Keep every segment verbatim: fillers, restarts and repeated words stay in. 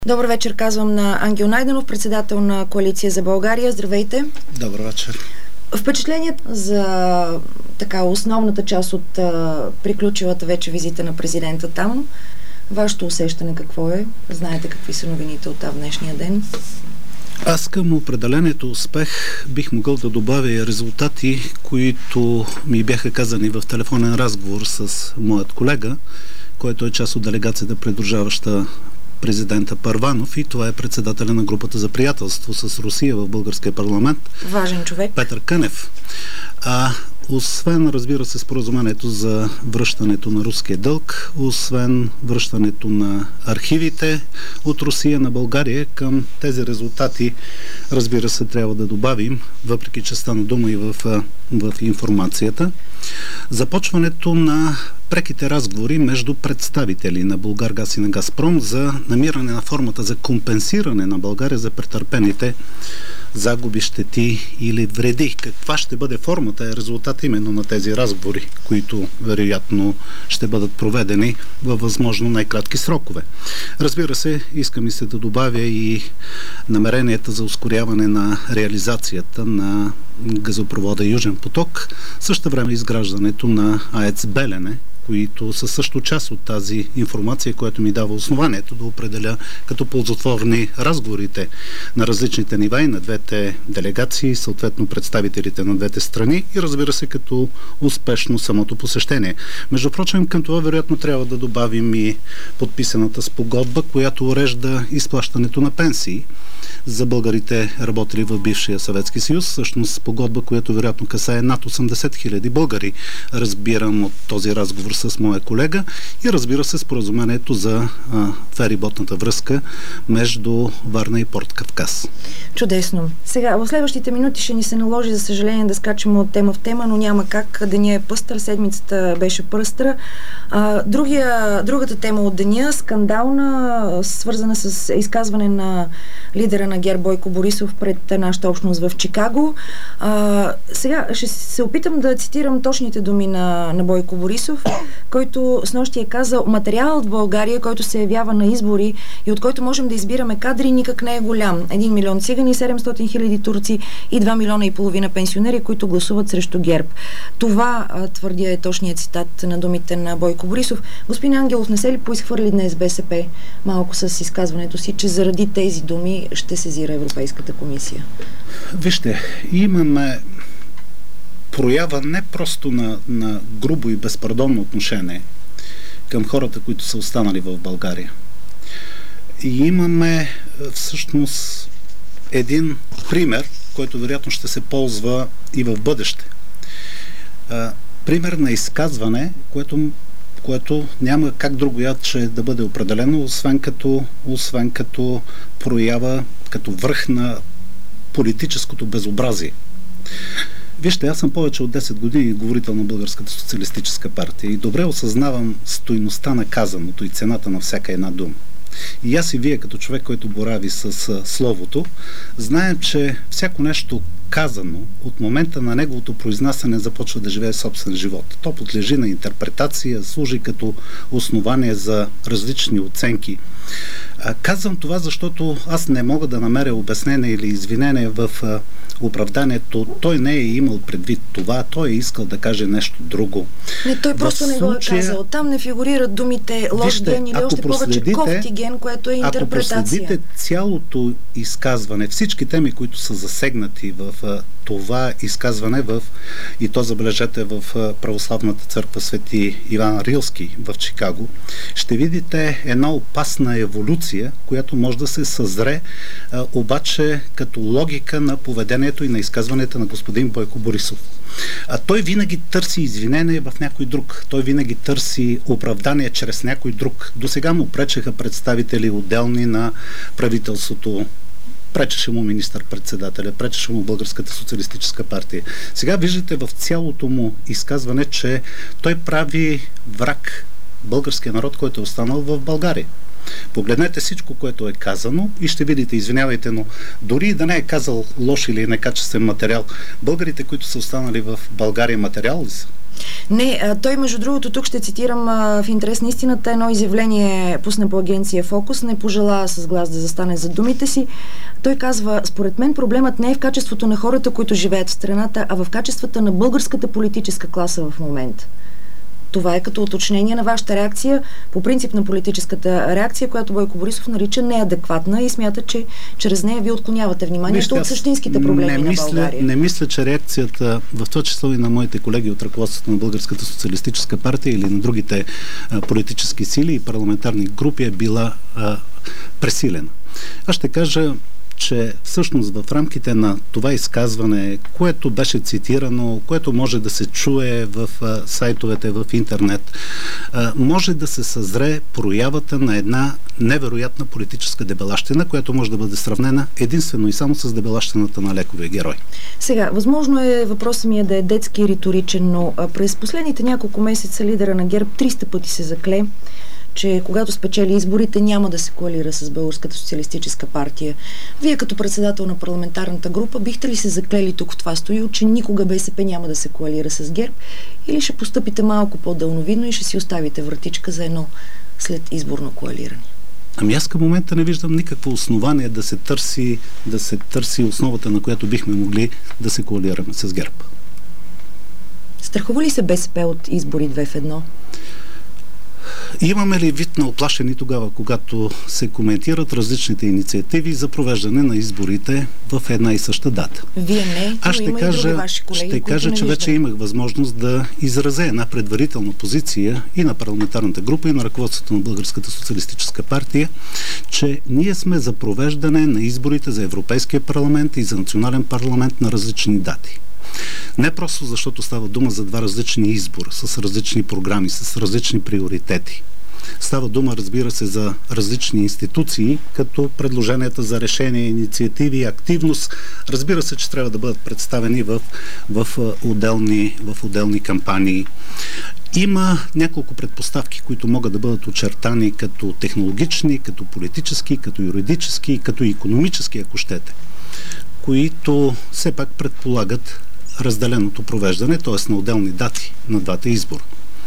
Добър вечер, казвам на Ангел Найденов, председател на Коалиция за България. Здравейте! Добър вечер! Впечатлението за така основната част от а, приключилата вече визита на президента там. Вашето усещане какво е? Знаете какви са новините от днешния ден? Аз към определението успех бих могъл да добавя и резултати, които ми бяха казани в телефонен разговор с моят колега, който е част от делегацията, придружаваща президента Първанов, и това е председателя на групата за приятелство с Русия в българския парламент. Важен човек. Петър Кънев. А освен, разбира се, споразумението за връщането на руския дълг, освен връщането на архивите от Русия на България, към тези резултати, разбира се, трябва да добавим, въпреки че стана дума и в, в информацията, започването на преките разговори между представители на Булгаргаз и на Газпром за намиране на формата за компенсиране на България за претърпените загуби, щети или вреди. Каква ще бъде формата е резултат именно на тези разговори, които вероятно ще бъдат проведени във възможно най-кратки срокове. Разбира се, искам и се да добавя и намеренията за ускоряване на реализацията на газопровода Южен поток, също време изграждането на АЕЦ Белене, които са също част от тази информация, която ми дава основанието да определя като ползотворни разговорите на различните нива и на двете делегации, съответно представителите на двете страни, и разбира се като успешно самото посещение. Между прочим, към това вероятно трябва да добавим и подписаната спогодба, която урежда изплащането на пенсии за българите, работили в бившия Съветски съюз. Всъщност спогодба, която вероятно касае над осемдесет хиляди българи, разбирам от този разговор с моя колега, и разбира се споразумението за а, фериботната връзка между Варна и Порт Кавказ. Чудесно. Сега, в следващите минути ще ни се наложи, за съжаление, да скачаме от тема в тема, но няма как. Деня е пъстър, седмицата беше пъстра. А, другия, другата тема от деня, скандална, свързана с изказване на лидера на ГЕРБ Бойко Борисов пред нашата общност в Чикаго. А, сега ще се опитам да цитирам точните думи на, на Бойко Борисов, който снощи е казал: материалът в България, който се явява на избори и от който можем да избираме кадри, никак не е голям. Един милион цигани, седемстотин хиляди турци и два милиона и половина пенсионери, които гласуват срещу ГЕРБ. Това, а, твърдя, е точният цитат на думите на Бойко Борисов. Господин Ангелов, не се ли поизхвърли днес БСП малко с изказването си, че заради тези думи ще сезира Европейската комисия? Вижте, имаме проява не просто на, на грубо и безпардонно отношение към хората, които са останали в България. И имаме всъщност един пример, който вероятно ще се ползва и в бъдеще. А, пример на изказване, което, което няма как другояче да бъде определено, освен като, освен като проява, като връх на политическото безобразие. Вижте, аз съм повече от десет години говорител на Българската социалистическа партия и добре осъзнавам стойността на казаното и цената на всяка една дума. И аз и вие, като човек, който борави с, с словото, знаем, че всяко нещо казано от момента на неговото произнасяне започва да живее собствен живот. То подлежи на интерпретация, служи като основание за различни оценки. А, казвам това, защото аз не мога да намеря обяснение или извинение в а, оправданието. Той не е имал предвид това, той е искал да каже нещо друго. Не, той просто не го е казал. Там не фигурират думите лош ген или още повече кофти ген, което е интерпретация. Ако проследите цялото изказване, всички теми, които са засегнати в а, това изказване, в, и то забележете в а, Православната църква Свети Иван Рилски в Чикаго, ще видите една опасна еволюция, която може да се съзре а, обаче като логика на поведението и на изказването на господин Бойко Борисов. А той винаги търси извинение в някой друг. Той винаги търси оправдание чрез някой друг. До сега му пречеха представители отделни на правителството. Пречеше му министър-председателя, пречеше му Българската социалистическа партия. Сега виждате в цялото му изказване, че той прави враг българския народ, който е останал в България. Погледнете всичко, което е казано и ще видите, извинявайте, но дори да не е казал лош или некачествен материал, българите, които са останали в България, материал ли са? Не, а, той между другото, тук ще цитирам а, в интерес на истината, едно изявление пусна по агенция Фокус, не пожела с глас да застане за думите си. Той казва: според мен проблемът не е в качеството на хората, които живеят в страната, а в качествата на българската политическа класа в момента. Това е като уточнение на вашата реакция, по принцип на политическата реакция, която Бойко Борисов нарича неадекватна и смята, че чрез нея ви отклонявате вниманието от същинските проблеми мисля, на България. Не мисля, че реакцията, в това число и на моите колеги от ръководството на Българската социалистическа партия или на другите а, политически сили и парламентарни групи е била а, пресилена. Аз ще кажа, че всъщност в рамките на това изказване, което беше цитирано, което може да се чуе в а, сайтовете, в интернет, а, може да се съзре проявата на една невероятна политическа дебелащина, която може да бъде сравнена единствено и само с дебелащината на лековия герой. Сега, възможно е въпросът ми е да е детски и риторичен, но а, през последните няколко месеца лидера на ГЕРБ триста пъти се закле, че когато спечели изборите, няма да се коалира с Българската социалистическа партия. Вие като председател на парламентарната група бихте ли се заклели тук в това студио, че никога БСП няма да се коалира с ГЕРБ, или ще постъпите малко по-дълновидно и ще си оставите вратичка за едно след изборно коалиране? Ами аз към момента не виждам никакво основание да се търси, да се търси основата, на която бихме могли да се коалираме с ГЕРБ. Страхува ли се БСП от избори две в едно? Имаме ли вид на оплашени тогава, когато се коментират различните инициативи за провеждане на изборите в една и съща дата? Вие не, Аз ще има кажа, и други ваши колеги, ще кажа че виждам. вече имах възможност да изразя една предварителна позиция и на парламентарната група, и на ръководството на Българската социалистическа партия, че ние сме за провеждане на изборите за Европейския парламент и за национален парламент на различни дати. Не просто защото става дума за два различни избора, с различни програми, с различни приоритети. Става дума, разбира се, за различни институции, като предложенията за решение, инициативи, активност. Разбира се, че трябва да бъдат представени в, в, отделни, в отделни кампании. Има няколко предпоставки, които могат да бъдат очертани като технологични, като политически, като юридически, като икономически, ако щете, които все пак предполагат разделеното провеждане, т.е. на отделни дати на двата избора.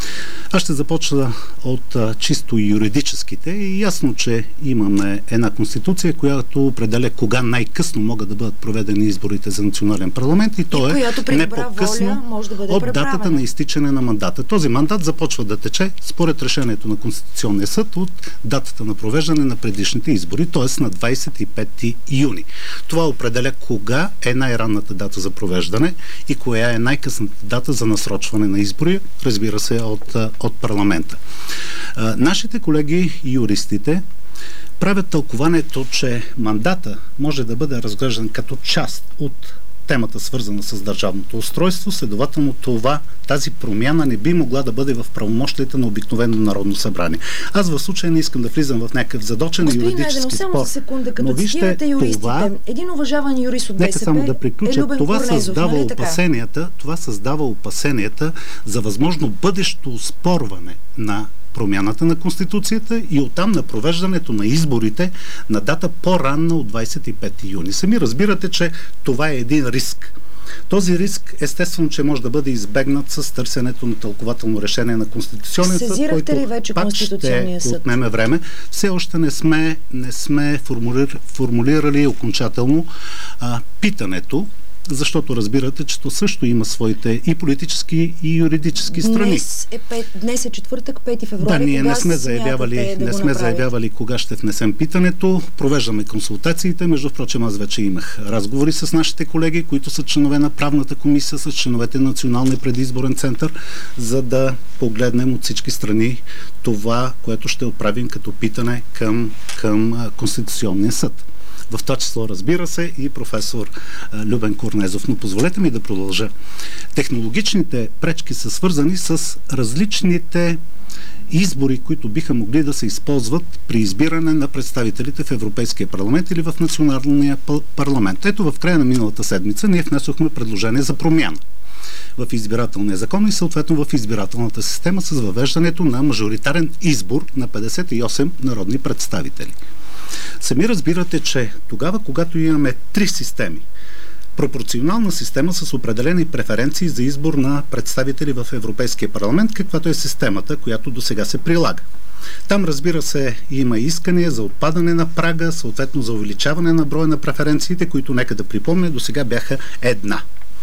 Аз ще започна от а, чисто юридическите и ясно, че имаме една конституция, която определя кога най-късно могат да бъдат проведени изборите за национален парламент и то е не по-късно може да бъде от преправена. датата на изтичане на мандата. Този мандат започва да тече според решението на Конституционния съд от датата на провеждане на предишните избори, т.е. на двадесет и пети юни. Това определя кога е най-ранната дата за провеждане и коя е най-късната дата за насрочване на избори, разбира се, от от парламента. А, нашите колеги юристите правят тълкуването, че мандата може да бъде разглеждан като част от темата, свързана с държавното устройство, следователно това, тази промяна не би могла да бъде в правомощията на обикновено Народно събрание. Аз в случая не искам да влизам в някакъв задочен Господин юридически Найденов, само спор. за секунда, като Но вижте, юристите, това, един уважаван юрист от БСП нека само да приключа, е Любен това Корнезов, създава нали опасенията, това създава опасенията за възможно бъдещо оспорване на промяната на Конституцията и оттам на провеждането на изборите на дата по-ранна от двадесет и пети юни. Сами разбирате, че това е един риск. Този риск, естествено, че може да бъде избегнат с търсенето на тълкователно решение на Конституционния съд, който ли вече пак ще съд? отнеме време. Все още не сме, не сме формулир, формулирали окончателно а, питането, защото разбирате, че то също има своите и политически, и юридически страни. Днес е, пет, днес е четвъртък, пети февруари. Да, ние кога не сме заявявали, да не сме заявявали кога ще внесем питането. Провеждаме консултациите. Между впрочем, аз вече имах разговори с нашите колеги, които са членове на правната комисия, с членовете на Националния предизборен център, за да погледнем от всички страни това, което ще отправим като питане към, към Конституционния съд. В това число, разбира се, и професор Любен Корнезов. Но позволете ми да продължа. Технологичните пречки са свързани с различните избори, които биха могли да се използват при избиране на представителите в Европейския парламент или в Националния парламент. Ето, в края на миналата седмица ние внесохме предложение за промяна в избирателния закон и съответно в избирателната система с въвеждането на мажоритарен избор на петдесет и осем народни представители. Сами разбирате, че тогава, когато имаме три системи, пропорционална система с определени преференции за избор на представители в Европейския парламент, каквато е системата, която до сега се прилага. Там, разбира се, има искания за отпадане на прага, съответно за увеличаване на броя на преференциите, които, нека да припомня, до сега бяха една.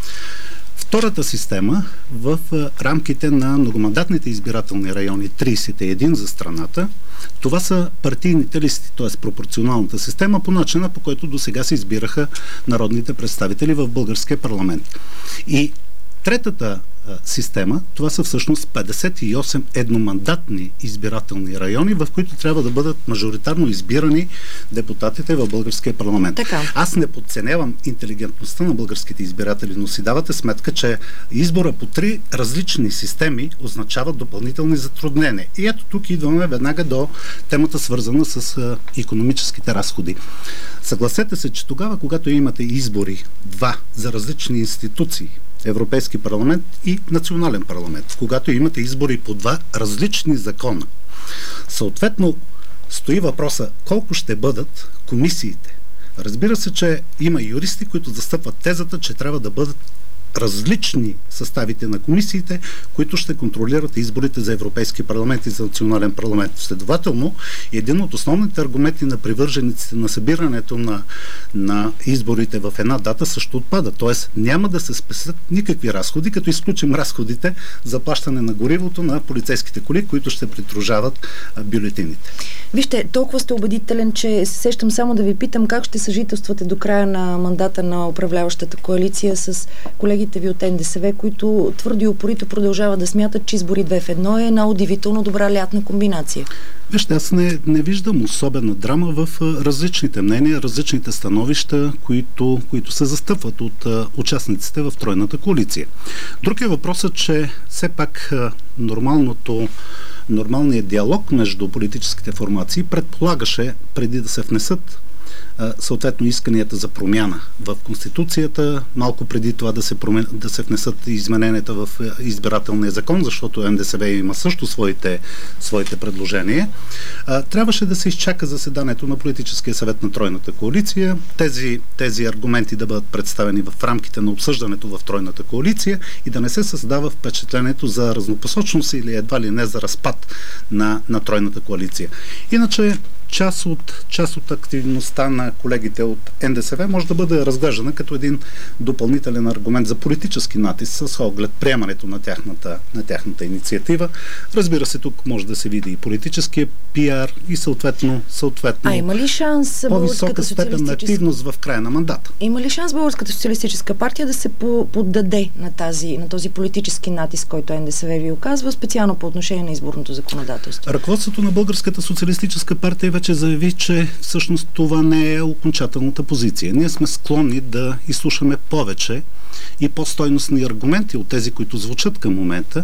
Втората система в рамките на многомандатните избирателни райони, тридесет и един за страната, това са партийните листи, т.е. пропорционалната система, по начина, по който до сега се избираха народните представители в българския парламент. И третата система, това са всъщност петдесет и осем едномандатни избирателни райони, в които трябва да бъдат мажоритарно избирани депутатите в българския парламент. Така. Аз не подценявам интелигентността на българските избиратели, но си давате сметка, че избора по три различни системи означава допълнителни затруднения. И ето тук идваме веднага до темата, свързана с а, икономическите разходи. Съгласете се, че тогава, когато имате избори два за различни институции, Европейски парламент и национален парламент, когато имате избори по два различни закона, съответно стои въпроса колко ще бъдат комисиите. Разбира се, че има юристи, които застъпват тезата, че трябва да бъдат различни съставите на комисиите, които ще контролират изборите за Европейски парламент и за национален парламент. Следователно, един от основните аргументи на привържениците на събирането на, на изборите в една дата също отпада. Тоест, няма да се спестят никакви разходи, като изключим разходите за плащане на горивото на полицейските коли, които ще придружават бюлетините. Вижте, толкова сте убедителен, че се сещам само да ви питам как ще съжителствате до края на мандата на управляващата коалиция с колегите ви от Н Д С В, които твърдо и упорито продължават да смятат, че избори две в едно е една удивително добра лятна комбинация. Вижте, аз не, не виждам особена драма в различните мнения, различните становища, които, които се застъпват от а, участниците в тройната коалиция. Друг е въпросът, че все пак а, нормалното нормалният диалог между политическите формации предполагаше, преди да се внесат съответно исканията за промяна в Конституцията, малко преди това да се, промен... да се внесат измененията в избирателния закон, защото Н Д С В има също своите, своите предложения. А, трябваше да се изчака заседанието на Политическия съвет на тройната коалиция, тези, тези аргументи да бъдат представени в рамките на обсъждането в тройната коалиция и да не се създава впечатлението за разнопосочност или едва ли не за разпад на, на тройната коалиция. Иначе Част от, част от активността на колегите от Н Д С В може да бъде разглеждана като един допълнителен аргумент за политически натиск с оглед приемането на тяхната, на тяхната инициатива. Разбира се, тук може да се види и политическия пиар и съответно, съответно а има ли шанс по-висока степен на активност в края на мандата? Има ли шанс Българската социалистическа партия да се поддаде на, тази, на този политически натиск, който Н Д С В ви оказва, специално по отношение на изборното законодателство? Ръководството на Българската социалистическа партия вече заяви, че всъщност това не е окончателната позиция. Ние сме склонни да изслушаме повече и по-стойностни аргументи от тези, които звучат към момента,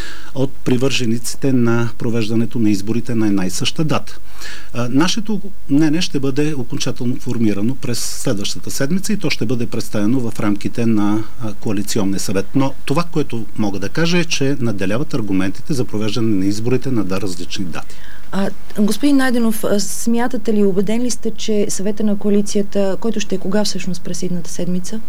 от привържениците на провеждането на изборите на една и съща дата. А, нашето мнение ще бъде окончателно формирано през следващата седмица и то ще бъде представено в рамките на а, коалиционния съвет. Но това, което мога да кажа е, че наделяват аргументите за провеждане на изборите на два различни дати. А, господин Найденов, смятате ли, убеден ли сте, че съвета на коалицията, който ще е кога всъщност през идната седмица?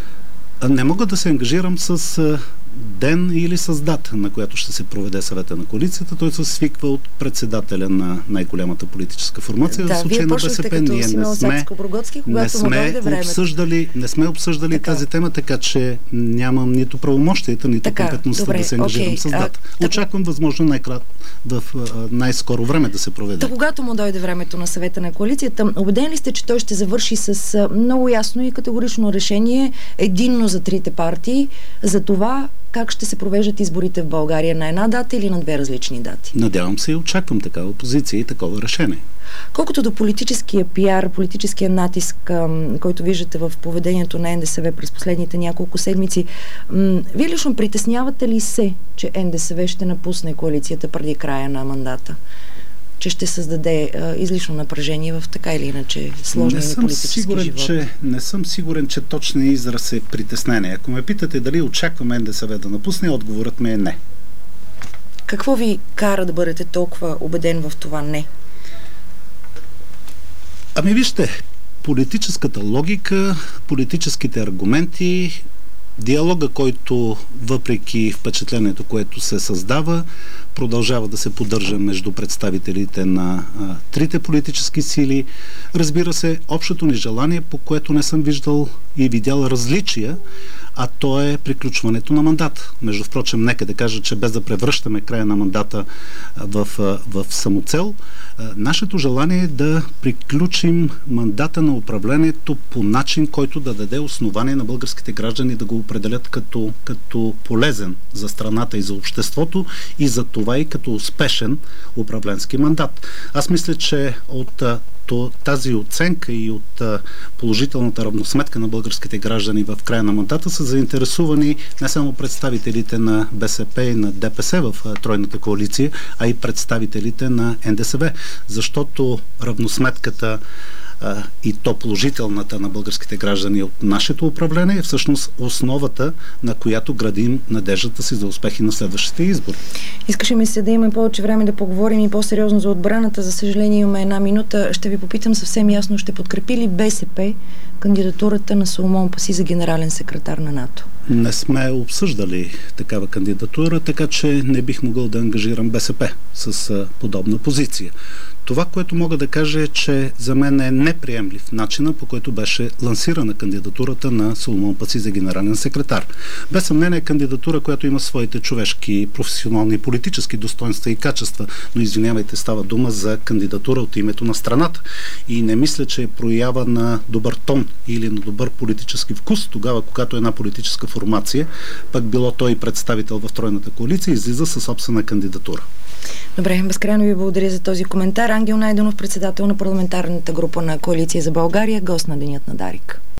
Не мога да се ангажирам с ден или с дата, на която ще се проведе съвета на коалицията. Той се свиква от председателя на най-голямата политическа формация. Да, в случай вие на БСП ние не сме, не сме обсъждали, не сме обсъждали така. тази тема, така че нямам нито правомощията, нито така, компетентността добре, да се ангажирам окей. с дата. А, Очаквам възможно най-крат в най-скоро време да се проведе. Та когато му дойде времето на съвета на коалицията, убеден ли сте, че той ще завърши с много ясно и категорично решение, единно за трите партии, за това как ще се провеждат изборите в България, на една дата или на две различни дати? Надявам се и очаквам такава позиция и такова решение. Колкото до политическия пиар, политическия натиск, който виждате в поведението на Н Д С В през последните няколко седмици, вие лично притеснявате ли се, че Н Д С В ще напусне коалицията преди края на мандата? Че ще създаде а, излишно напрежение в така или иначе сложния политически сигурен, живот? Че, не съм сигурен, че точният израз е притеснение. Ако ме питате дали очакваме Н Д С В да напусне, отговорът ми е не. Какво ви кара да бъдете толкова убеден в това не? Ами вижте, политическата логика, политическите аргументи, диалога, който въпреки впечатлението, което се създава, продължава да се поддържа между представителите на а, трите политически сили. Разбира се, общото ни желание, по което не съм виждал и видял различия, а то е приключването на мандата. Между впрочем, нека да кажа, че без да превръщаме края на мандата в, в самоцел, нашето желание е да приключим мандата на управлението по начин, който да даде основание на българските граждани да го определят като, като полезен за страната и за обществото и за това и като успешен управленски мандат. Аз мисля, че от то тази оценка и от а, положителната равносметка на българските граждани в края на мандата са заинтересувани не само представителите на БСП и на ДПС в а, тройната коалиция, а и представителите на Н Д С В, защото равносметката а, и то положителната на българските граждани от нашето управление е всъщност основата, на която градим надеждата си за успехи на следващите избори. Искаше ми се да имаме повече време да поговорим и по-сериозно за отбраната. За съжаление имаме една минута. Ще ви попитам съвсем ясно, ще подкрепи ли Б С П кандидатурата на Соломон Паси за генерален секретар на НАТО? Не сме обсъждали такава кандидатура, така че не бих могъл да ангажирам Б С П с а, подобна позиция. Това, което мога да кажа е, че за мен е неприемлив начина, по който беше лансирана кандидатурата на Соломон Паси за генерален секретар. Без съмнение е кандидатура, която има своите човешки, професионални и политически достоинства и качества, но извинявайте, става дума за кандидатура от името на страната. И не мисля, че е проява на добър тон или на добър политически вкус тогава, когато една политическа формация, пък било той и представител в тройната коалиция, излиза със собствена кандидатура. Добре, безкрайно ви благодаря за този коментар. Ангел Найденов, председател на парламентарната група на Коалиция за България, гост на Денят на Дарик.